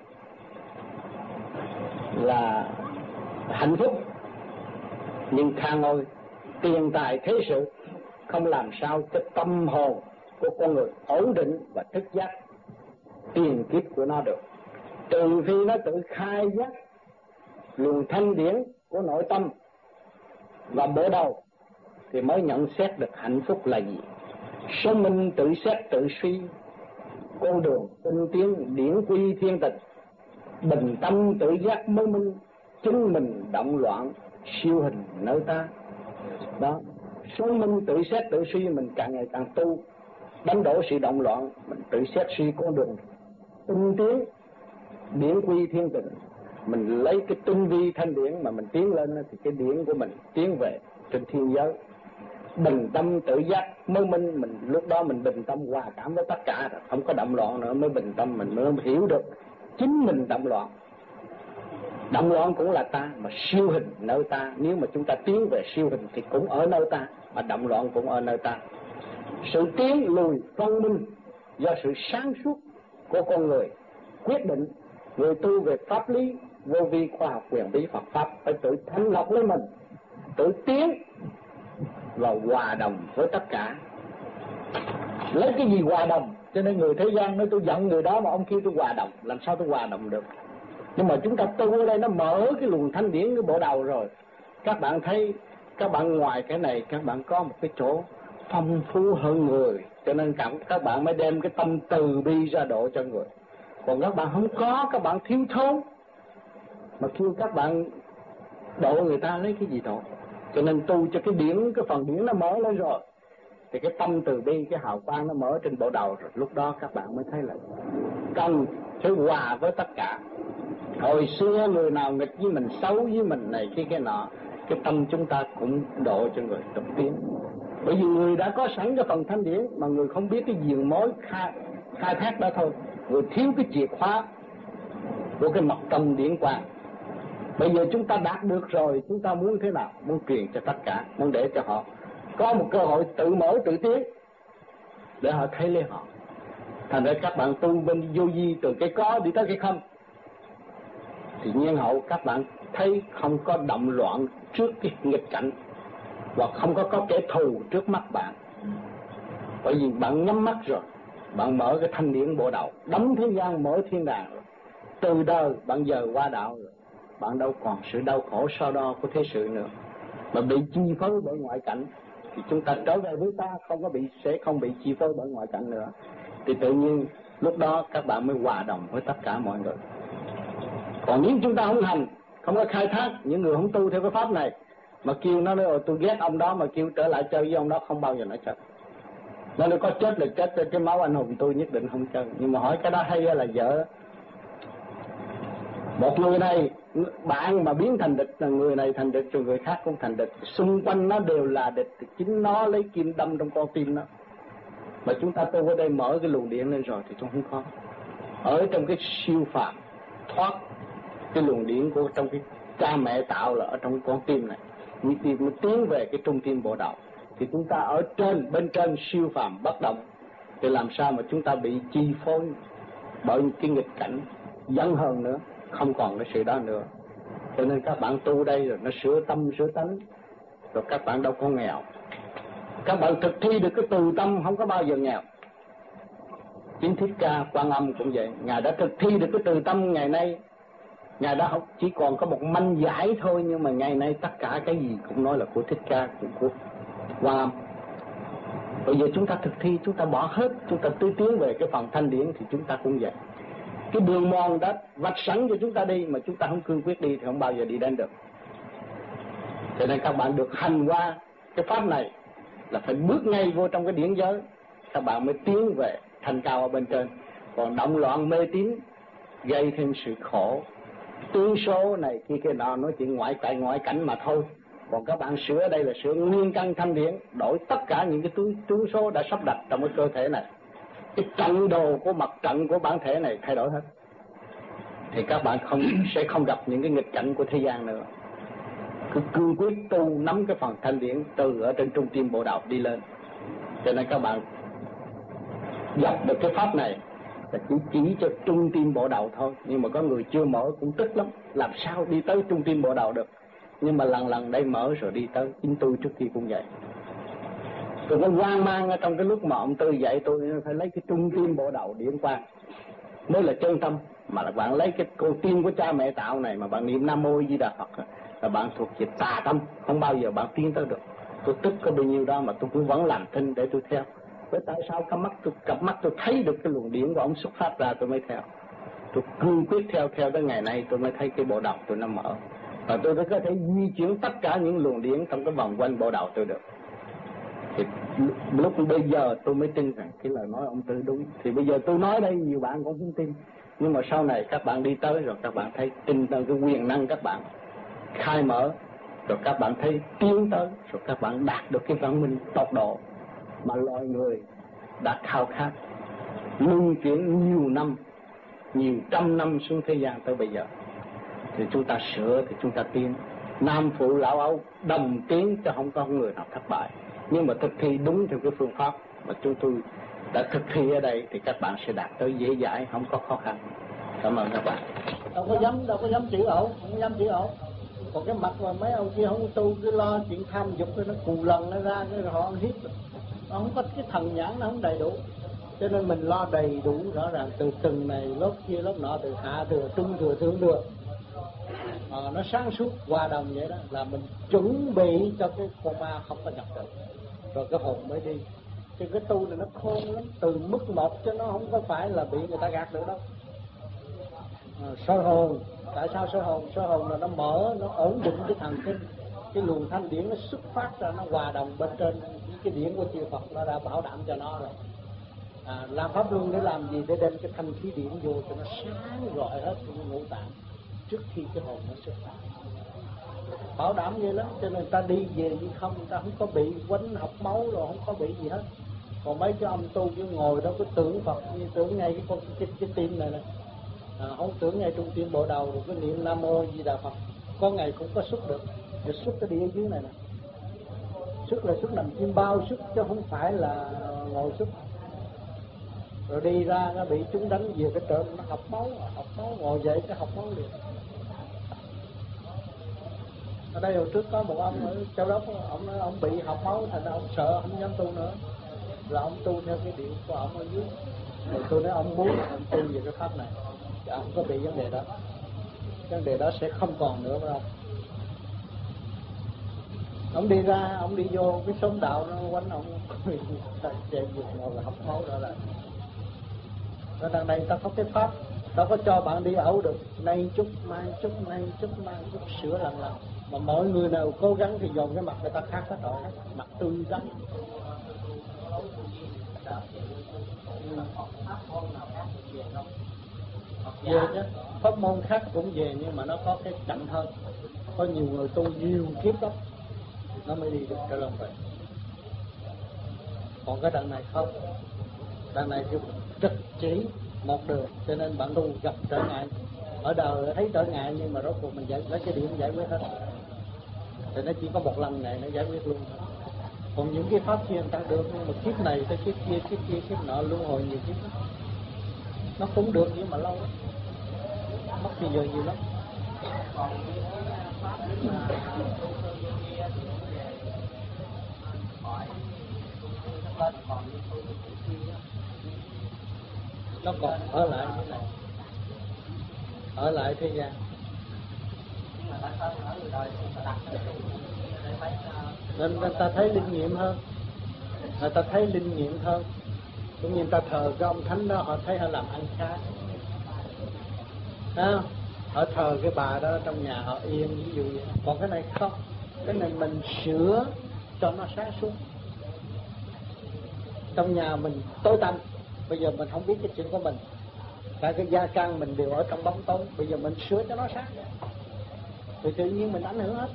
là hạnh phúc. Nhưng thang ơi, tiền tài thế sự không làm sao cho tâm hồn của con người ổn định và thức giác tiền kiếp của nó được, trừ khi nó tự khai giác luồng thanh điển của nội tâm và mở đầu thì mới nhận xét được hạnh phúc là gì. Sống minh tự xét tự suy, con đường tinh tiến điển quy thiên tịch, bình tâm tự giác mới minh, chứng mình động loạn siêu hình nơi ta. Đó, sống minh tự xét tự suy, mình càng ngày càng tu đánh đổ sự động loạn, mình tự xét suy con đường tinh tiến điển quy thiên tịch. Mình lấy cái tinh vi thanh điển mà mình tiến lên thì cái điển của mình tiến về trên thiên giới. Bình tâm tự giác mới minh, mình lúc đó mình bình tâm hòa cảm với tất cả rồi, không có động loạn nữa, mới bình tâm mình mới hiểu được chính mình động loạn. Động loạn cũng là ta, mà siêu hình nơi ta. Nếu mà chúng ta tiến về siêu hình thì cũng ở nơi ta. mà động loạn cũng ở nơi ta. Sự tiến lùi văn minh do sự sáng suốt của con người quyết định. Người tu về pháp lý vô vi khoa học quyền bí Phật pháp phải tự thanh lọc lấy mình, tự tiến và hòa đồng với tất cả. Lấy cái gì hòa đồng? Cho nên người thế gian nói tôi giận người đó mà ông kêu tôi hòa đồng, làm sao tôi hòa đồng được? Nhưng mà chúng ta tu ở đây nó mở cái luồng thanh điển cái bộ đầu rồi. Các bạn thấy, các bạn ngoài cái này các bạn có một cái chỗ phong phú hơn người, cho nên các bạn mới đem cái tâm từ bi ra độ cho người. Còn các bạn không có, các bạn thiếu thốn mà kêu các bạn độ người ta lấy cái gì độ? Cho nên tu cho cái điển, cái phần điển nó mở lên rồi thì cái tâm từ bi, cái hào quang nó mở trên bộ đầu rồi. Lúc đó các bạn mới thấy là cần phải hòa với tất cả. Hồi xưa người nào nghịch với mình, xấu với mình này kia cái nọ, cái tâm chúng ta cũng độ cho người tập tiến. Bởi vì người đã có sẵn cái phần thanh điển mà người không biết cái diều mối khai, khai thác đó thôi. Người thiếu cái chìa khóa của cái mật tâm điển quang. Bây giờ chúng ta đạt được rồi, chúng ta muốn thế nào? Muốn truyền cho tất cả, muốn để cho họ có một cơ hội tự mở tự tiến để họ thấy lấy họ. Thành ra các bạn tu bên vô vi từ cái có đi tới cái không, thì nhiên hậu các bạn thấy không có động loạn trước cái nghịch cảnh, và không có có kẻ thù trước mắt bạn. Bởi vì bạn nhắm mắt rồi, bạn mở cái thanh điển bộ đầu, đóng thế gian mở thiên đàng rồi. Từ đời bạn giờ qua đạo rồi, bạn đâu còn sự đau khổ so đo của thế sự nữa, mà bị chi phối bởi ngoại cảnh. Thì chúng ta trở về với ta, không có bị sẽ không bị chi phối bởi ngoại cảnh nữa. Thì tự nhiên lúc đó các bạn mới hòa đồng với tất cả mọi người. Còn nếu chúng ta không hành, không có khai thác, những người không tu theo cái pháp này mà kêu nó nói tôi ghét ông đó mà kêu trở lại chơi với ông đó, không bao giờ nó chết. Nó nói có chết là chết, cái máu anh hùng tôi nhất định không chơi. Nhưng mà hỏi cái đó hay là dở. Một người này bạn mà biến thành địch là người này thành địch rồi người khác cũng thành địch, xung quanh nó đều là địch, chính nó lấy kim đâm trong con tim nó. Mà chúng ta tu ở đây mở cái luồng điện lên rồi thì chúng không có. Ở trong cái siêu phàm thoát cái luồng điển của trong cái cha mẹ tạo là ở trong con tim này, như tim nó tiến về cái trung tim bộ đầu, thì chúng ta ở trên bên trên siêu phàm bất động, thì làm sao mà chúng ta bị chi phối bởi cái nghịch cảnh dần hơn nữa, không còn cái sự đó nữa. Cho nên các bạn tu đây rồi nó sửa tâm sửa tánh, rồi các bạn đâu có nghèo. Các bạn thực thi được cái từ tâm không có bao giờ nghèo. Chính Thích Ca Quan Âm cũng vậy, ngài đã thực thi được cái từ tâm. Ngày nay ngài đã học chỉ còn có một manh giải thôi, nhưng mà ngày nay tất cả cái gì cũng nói là của Thích Ca, của, của Quan Âm. Bây giờ chúng ta thực thi, chúng ta bỏ hết, chúng ta tứ tiến về cái phần thanh điển thì chúng ta cũng vậy. Cái đường mòn đã vạch sẵn cho chúng ta đi mà chúng ta không cương quyết đi thì không bao giờ đi đến được. Cho nên các bạn được hành qua cái pháp này là phải bước ngay vô trong cái điển giới, các bạn mới tiến về thành cao ở bên trên. Còn động loạn mê tín gây thêm sự khổ, tướng số này kia kia nọ, nói chuyện ngoại cảnh ngoại cảnh mà thôi. Còn các bạn sửa đây là sửa nguyên căn thanh điển, đổi tất cả những cái tướng, tướng số đã sắp đặt trong cái cơ thể này, cái trận đồ của mặt trận của bản thể này thay đổi hết, thì các bạn không sẽ không gặp những cái nghịch cảnh của thế gian nữa. Cứ cương quyết tu nắm cái phần thanh điển từ ở trên trung tim bộ đầu đi lên. Cho nên các bạn dập được cái pháp này là chỉ chỉ cho trung tim bộ đầu thôi, nhưng mà có người chưa mở cũng tức lắm, làm sao đi tới trung tim bộ đầu được. Nhưng mà lần lần đây mở rồi đi tới. Chính tôi trước khi cũng vậy, tôi có hoang mang ở trong cái lúc mà ông Tư dạy tôi phải lấy cái trung tim bộ đầu điển quang mới là chân tâm. Mà là bạn lấy cái con tim của cha mẹ tạo này mà bạn niệm Nam Mô Di Đà Phật là bạn thuộc về tà tâm, không bao giờ bạn tiến tới được. Tôi tức có bao nhiêu đó mà tôi cũng vẫn làm thinh để tôi theo. Với tại sao cặp mắt tôi cặp mắt tôi thấy được cái luồng điển của ông xuất phát ra tôi mới theo. Tôi cương quyết theo theo tới ngày nay tôi mới thấy cái bộ đầu tôi nó mở, và tôi mới có thể di chuyển tất cả những luồng điển trong cái vòng quanh bộ đầu tôi được. Thì lúc bây giờ tôi mới tin rằng cái lời nói ông Tư đúng. Thì bây giờ tôi nói đây nhiều bạn cũng không tin, nhưng mà sau này các bạn đi tới rồi các bạn thấy tin vào cái quyền năng các bạn khai mở, rồi các bạn thấy tiến tới, rồi các bạn đạt được cái văn minh tột độ mà loài người đã khao khát luân chuyển nhiều năm, nhiều trăm năm xuống thế gian tới bây giờ. Thì chúng ta sửa thì chúng ta tiến. Nam phụ lão ấu đồng tiến chứ không có người nào thất bại. nhưng mà thực thi đúng theo cái phương pháp mà chúng tôi đã thực thi ở đây thì các bạn sẽ đạt tới dễ dãi, không có khó khăn. Cảm ơn các bạn. Đâu có dám, đâu có dám chữ ẩu, không dám chữ ẩu. Còn cái mặt mà mấy ông kia không tu, cứ lo chuyện tham dục cái nó cù lần nó ra cái họ ăn hiếp, nó không có cái thần nhãn, nó không đầy đủ. Cho nên mình lo đầy đủ rõ ràng từ từng này lớp kia lớp nọ, từ hạ thừa trung thừa thượng thừa, à, nó sáng suốt hòa đồng vậy đó, là mình chuẩn bị cho cái con ma không có nhập được, rồi cái hồn mới đi. Thì cái tu này nó khôn lắm, từ mức một chứ nó không có phải là bị người ta gạt được đâu. À, soi hồn, tại sao soi hồn? Soi hồn là nó mở, nó ổn định cái thần kinh, cái luồng thanh điển nó xuất phát ra, nó hòa đồng bên trên cái điển của chư Phật, nó đã bảo đảm cho nó rồi. À, làm pháp luân để làm gì? Để đem cái thanh khí điển vô cho nó sáng rọi hết cái ngũ tạng trước khi cái hồn nó xuất phát, bảo đảm vậy lắm. Cho nên người ta đi về như không, người ta không có bị quánh học máu rồi, không có bị gì hết. Còn mấy cái ông tu cứ ngồi đó cứ tưởng Phật, như tưởng ngay cái con cái, cái tim này này, à, không tưởng ngay trung tim bộ đầu rồi cứ niệm Nam Mô Di Đà Phật, có ngày cũng có xuất được. Để xuất cái đi ở dưới này nè, xuất là xuất nằm chim bao xuất chứ không phải là ngồi xuất. Rồi đi ra nó bị chúng đánh về cái trộm, nó học máu, học máu ngồi dậy cái học máu liền. Ở đây hồi trước có một ông ở Châu Đốc, ông nói ông bị học máu thành ra ông sợ, không dám tu nữa, là ông tu theo cái điệu của ông ở dưới. Rồi tôi nói ông muốn ông tu về cái pháp này, thì ông có bị vấn đề đó, vấn đề đó sẽ không còn nữa đâu. Ông đi ra, ông đi vô cái xóm đạo nó quánh ông, chạy về ngồi là học máu rồi là. Rồi đằng này ta có cái pháp, ta có cho bạn đi ẩu được, nay chút mai chút nay chút mai chút, sửa lần lần. Mà mọi người nào cố gắng thì dồn cái mặt người ta khác hết rồi, mặt tươi rắn. Về chứ, pháp môn khác cũng về nhưng mà nó có cái chậm hơn. Có nhiều người tu nhiều kiếp lắm nó mới đi được trở lòng về. Còn cái đằng này không, đằng này thì trực chỉ một đường, cho nên bạn tu gặp trở ngại ở đời thấy trở ngại, nhưng mà rốt cuộc mình giải lấy cái điểm giải quyết hết, thì nó chỉ có một lần này nó giải quyết luôn. Còn những cái pháp kia người ta được, nhưng mà kiếp này tới kiếp kia, kiếp kia kiếp nọ, luân hồi nhiều kiếp lắm. Nó cũng được nhưng mà lâu lắm, mất thời giờ nhiều lắm. Nó còn ở lại thế này, ở lại thế gian. Nên người ta thấy linh nghiệm hơn, người ta thấy linh nghiệm hơn. Cũng như người ta thờ cái ông thánh đó, họ thấy họ làm ăn khá. À, họ thờ cái bà đó trong nhà họ yên, ví dụ vậy. Còn cái này không, cái này mình sửa cho nó sáng suốt. Trong nhà mình tối tăm, bây giờ mình không biết cái chuyện của mình, cả cái gia can mình đều ở trong bóng tối, bây giờ mình sửa cho nó sáng thì tự nhiên mình ảnh hưởng hết.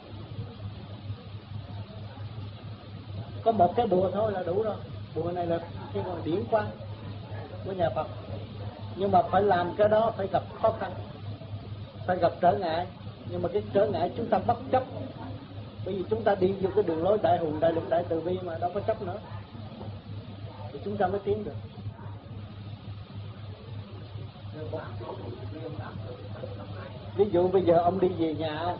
Có một cái bùa thôi là đủ rồi. Bùa này là cái điển quang của nhà Phật, nhưng mà phải làm cái đó phải gặp khó khăn, phải gặp trở ngại. Nhưng mà cái trở ngại chúng ta bất chấp, bởi vì chúng ta đi vô cái đường lối đại hùng đại lực đại từ bi mà đâu có chấp nữa, thì chúng ta mới tiến được. Ví dụ bây giờ ông đi về nhà ông,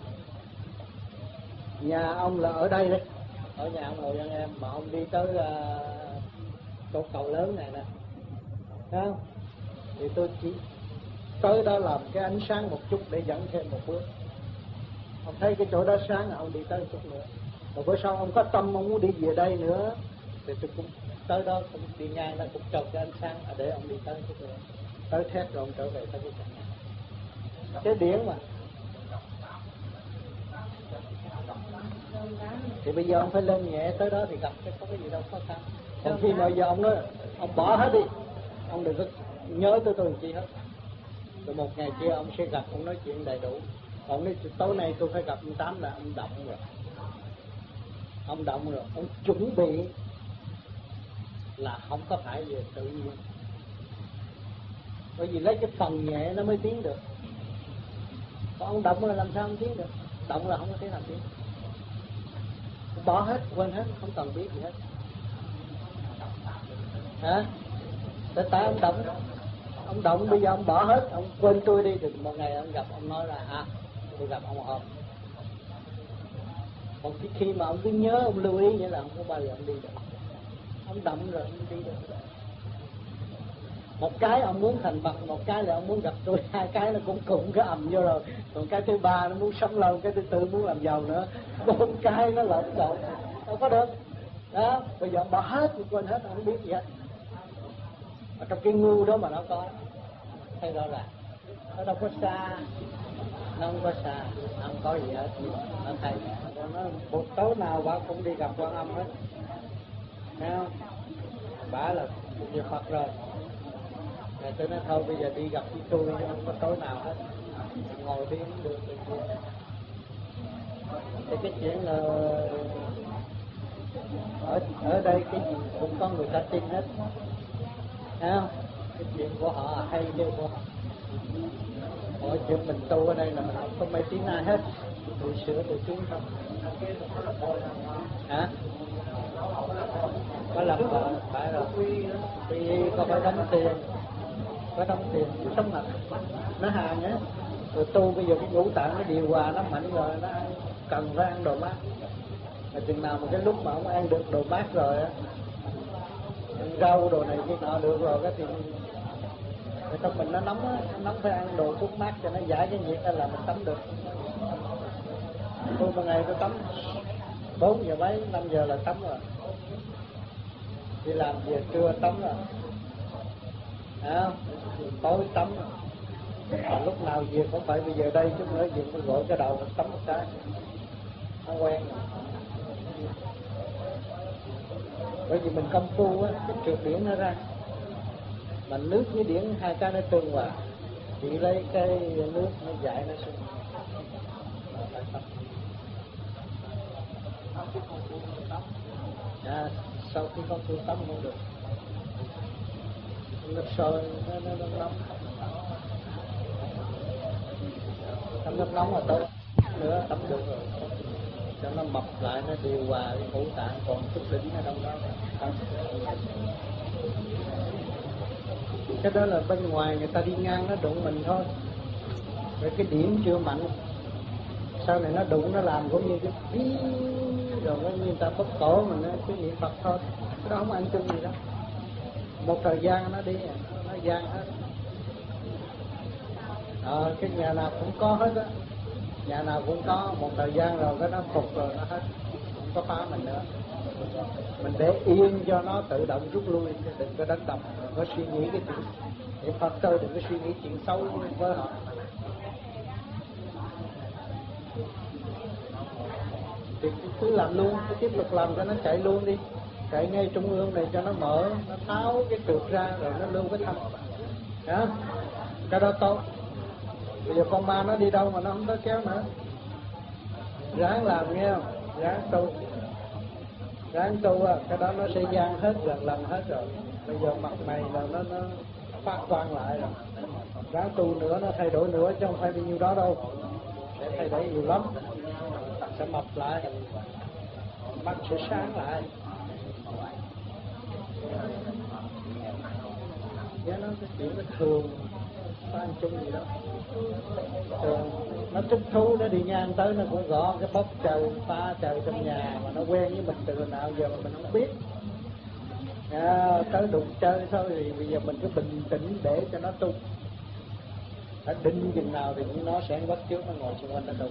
nhà ông là ở đây đấy, ở nhà ông ngồi ăn em, mà ông đi tới uh, chỗ cầu lớn này nè, thấy không? Thì tôi chỉ tới đó làm cái ánh sáng một chút để dẫn thêm một bước. Ông thấy cái chỗ đó sáng là ông đi tới một chút nữa. Rồi bữa sau ông có tâm ông muốn đi về đây nữa, thì tôi cũng tới đó cũng đi ngang đó cũng cho cái ánh sáng để ông đi tới chút nữa. Tới thét rồi ông trở về tới cái cảnh này. Cái điển mà. Thì bây giờ ông phải lên nhẹ tới đó thì gặp cái có cái gì đâu khó khăn. Còn khi mà giờ ông nói ông bỏ hết đi, ông đừng có nhớ tới tôi chi hết. Rồi một ngày kia ông sẽ gặp, ông nói chuyện đầy đủ. Ông nói tối nay tôi phải gặp ông Tám là ông động rồi. Ông động rồi, ông chuẩn bị là không có phải về tự nhiên. Bởi vì lấy cái phần nhẹ nó mới tiến được. Còn ông động là làm sao ông tiến được? Động là không có thể làm tiến. bỏ hết, quên hết, không cần biết gì hết. Hả? Tại tại ông Động, ông Động bây giờ ông bỏ hết, ông quên tôi đi, thì một ngày ông gặp ông nói là à, tôi gặp ông hôm. Còn cái khi mà ông cứ nhớ, ông lưu ý vậy là ông không bao giờ ông đi được. Ông Động rồi ông đi được. Một cái ông muốn thành Phật, một cái là ông muốn gặp tôi, hai cái nó cũng cùng cái ầm vô rồi. Còn cái thứ ba nó muốn sống lâu, cái thứ tư muốn làm giàu nữa, bốn cái nó lộn xộn, đâu có được. Đó, bây giờ ông bỏ hết, quên hết, ông không biết gì hết. Ở trong cái ngu đó mà nó có, thấy rõ ràng, nó đâu có xa, nó không có xa, nó không có gì hết, nó thấy, nó một tối nào bà cũng đi gặp Quan Âm hết, thấy không? Bà là một việc Phật rồi. Rồi tôi nói thôi bây giờ đi gặp với tôi, không có tối nào hết, ngồi đi cũng được, được gì. Thì cái chuyện là ở ở đây cái gì cũng có người ta tin hết, thấy không? Cái chuyện của họ hay như của họ. Mỗi chuyện mình tu ở đây là mình không có mấy tiếng ai hết, tự sửa tự tiến không. Hả? Có lần mà phải rồi, thì có phải đóng tiền, có đóng tiền chứ sống mặt nó hàng á. Rồi tu bây giờ cái ngũ tạng nó điều hòa, nó mạnh rồi, nó cần phải ăn đồ mát. Mà chừng nào mà cái lúc mà không ăn được đồ mát rồi á, rau đồ này kia nọ được rồi, cái thì cái trong mình nó nóng á, nó nóng phải ăn đồ thuốc mát cho nó giải cái nhiệt, là mình tắm được. Tôi một ngày tôi tắm bốn giờ mấy, năm giờ là tắm rồi. Đi làm về trưa tắm rồi, à, tối tắm rồi. À, lúc nào về cũng phải bây giờ đây chút nữa về tôi gội cái đầu tắm một cái, nó quen rồi. Bởi vì mình công phu á, cái trượt điển nó ra, mà nước với điển hai cái nó tương hòa, chỉ lấy cái nước nó giải nó xuống. À, sau khi công phu tắm không được, nó sôi, nó, nó, nó nóng, tắm nước nóng là tốt nữa, tắm được rồi cho nó mập lại, nó điều hòa cái ngũ tạng, còn chút đỉnh ở đâu đó. Cái đó là bên ngoài người ta đi ngang nó đụng mình thôi, rồi cái điểm chưa mạnh, sau này nó đụng nó làm cũng như cái phí, rồi nó như người ta bóp cổ mình, nó cứ niệm Phật thôi, cái đó không ăn chung gì đâu. Một thời gian nó đi, nó gian hết. Ờ, cái nhà nào cũng có hết á, nhà nào cũng có, một thời gian rồi cái nó phục rồi nó hết, không có phá mình nữa. Mình để yên cho nó tự động rút lui, đừng có đánh đập, đừng có suy nghĩ cái chuyện để Phật tôi, đừng có suy nghĩ chuyện xấu với họ. Thì cứ làm luôn, cứ tiếp tục làm cho nó chạy luôn đi, chạy ngay trung ương này cho nó mở, nó tháo cái trượt ra rồi nó lưu cái thanh, đó, cái đó tốt. Bây giờ con ma nó đi đâu mà nó không tới kéo nữa. Ráng làm nghe không, ráng tu, ráng tu à, cái đó nó sẽ gian hết lần lần hết rồi. Bây giờ mặt mày là nó nó phát quang lại rồi, ráng tu nữa nó thay đổi nữa chứ không phải bao nhiêu đó đâu, sẽ thay đổi nhiều lắm, sẽ mập lại, mắt sẽ sáng lại. Với nó cái chuyện nó thường, có ăn chung gì đó, thường nó thích thú, nó đi ngang tới nó cũng gõ cái bóp trời, pha trời trong nhà, mà nó quen với mình từ nào giờ mà mình không biết. À, tới đụng chơi thôi, thì bây giờ mình cứ bình tĩnh để cho nó tu. Đã định chừng nào thì nó sẽ bắt chước, nó ngồi xung quanh nó tu.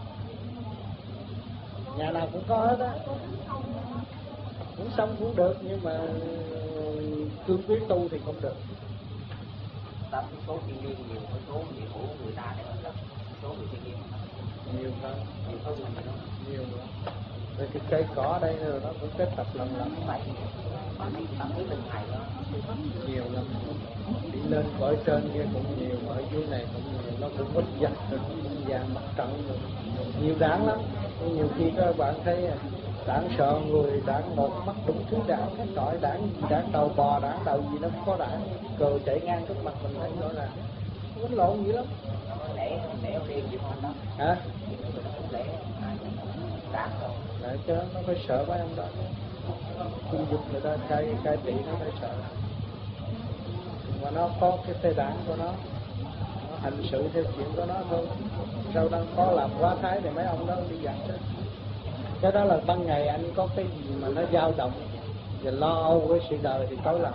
Nhà nào cũng có hết á, cũng xong cũng được, nhưng mà cương quyết tu thì không được. Tập số thiên nhiên nhiều hơn số địa phủ người ta, để mà số người thiên nhiên nhiều hơn, nhiều hơn mình nữa, nhiều hơn. Rồi cái cây cỏ đây rồi nó cũng kết tập lần lần vậy mà mấy tập với mình thầy đó nhiều lắm. Đi lên cõi trên kia cũng nhiều, ở dưới này cũng nhiều, nó cũng ít dần rồi, nó cũng vàng mặt trận rồi, nhiều đảng lắm. Nhiều khi các bạn thấy đảng sợ người, đảng một mắt đúng thứ đảng, cái gọi đảng gì, đảng đầu bò, đảng đầu gì nó cũng có đảng, cờ chạy ngang trước mặt mình thấy rõ ràng, quýnh lộn dữ lắm. lễ lễ riêng gì không đó Hả? lễ đáng đâu. Để chứ nó phải sợ mấy ông đó, khi dục người ta cai cai trị nó phải sợ, mà nó có cái tê đảng của nó, nó hành xử theo chuyện của nó thôi. Sau đó có làm quá thái thì mấy ông đó đi dặn chứ. Cái đó là ban ngày anh có cái gì mà nó dao động và lo âu với sự đời thì tối lặng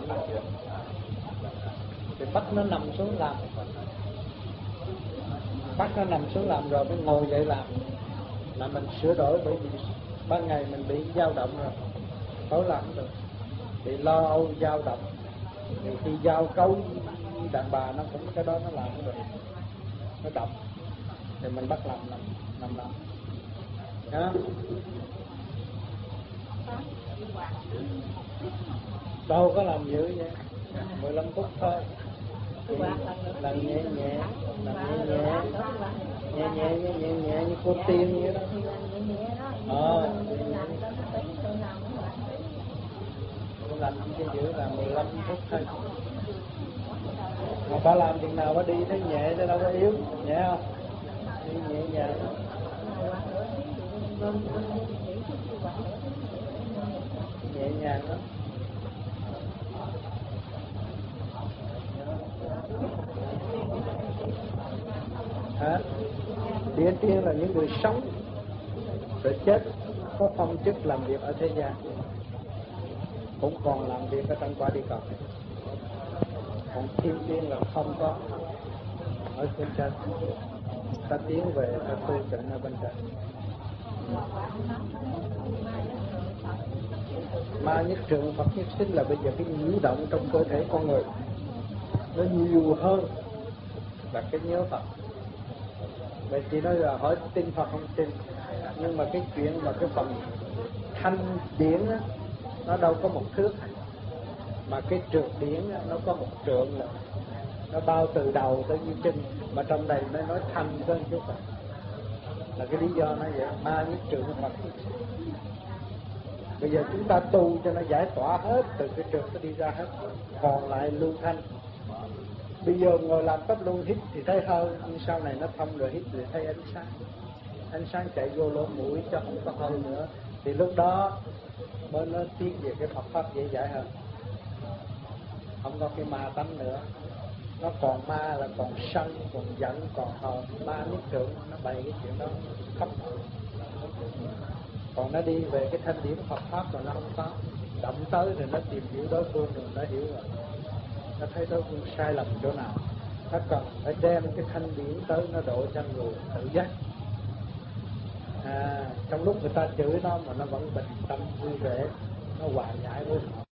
thì bắt nó nằm xuống làm, bắt nó nằm xuống làm rồi mới ngồi dậy làm, là mình sửa đổi. Bởi vì ban ngày mình bị dao động rồi, tối lặng rồi, bị lo âu dao động, nhiều khi giao cấu đàn bà nó cũng cái đó nó làm nó được, nó động thì mình bắt làm nằm nằm nằm đó. Đâu có làm dữ vậy, mười lăm phút thôi, làm nhẹ nhẹ, làm nhẹ nhẹ, nhẹ nhẹ nhẹ nhẹ nhẹ như cô tiên vậy đó. Ờ, làm cái dữ là mười lăm phút thôi. Mà bà làm chừng nào bà đi thấy nhẹ chứ đâu có yếu, nhẹ không? Đi nhẹ nhàng, nhẹ nhàng đó. Hả? Địa tiên là những người sống rồi chết, có phong chức làm việc ở thế gian, cũng còn làm việc ở trong quả địa cầu. Còn thiên tiên là không có ở bên trên, ta tiến về ta tu tịnh ở bên trên. Ma nhất trượng Phật nhất sinh là bây giờ cái nhiễu động trong cơ thể con người nó nhiều hơn là cái nhớ Phật. Vậy chị nói là hỏi tin Phật không tin, nhưng mà cái chuyện mà cái phần thanh điển á, nó đâu có một thước, mà cái trượt điển á, nó có một trượng, là nó bao từ đầu tới như chân, mà trong đây mới nói thanh hơn chút Phật. Là cái lý do nó vậy, ma nhất trượng Phật. Bây giờ chúng ta tu cho nó giải tỏa hết, từ cái trượt nó đi ra hết, còn lại lưu thanh. Bây giờ ngồi làm pháp luân hít thì thấy hơi, nhưng sau này nó thông rồi hít thì thấy ánh sáng, ánh sáng chạy vô lỗ mũi cho không có hơi nữa, thì lúc đó mới nó tiến về cái Phật pháp dễ dãi hơn, không có cái ma tánh nữa. Nó còn ma là còn sân, còn giận, còn hờn. Ma nhất trượng nó bày cái chuyện đó khắp, còn nó đi về cái thanh điển Phật pháp rồi nó không có. Động tới rồi nó tìm hiểu đối phương rồi nó hiểu rồi, nó thấy đối phương sai lầm chỗ nào, nó cần phải đem cái thanh điển tới nó độ cho người tự giác. À, trong lúc người ta chửi nó mà nó vẫn bình tâm vui vẻ, nó hòa giải với họ.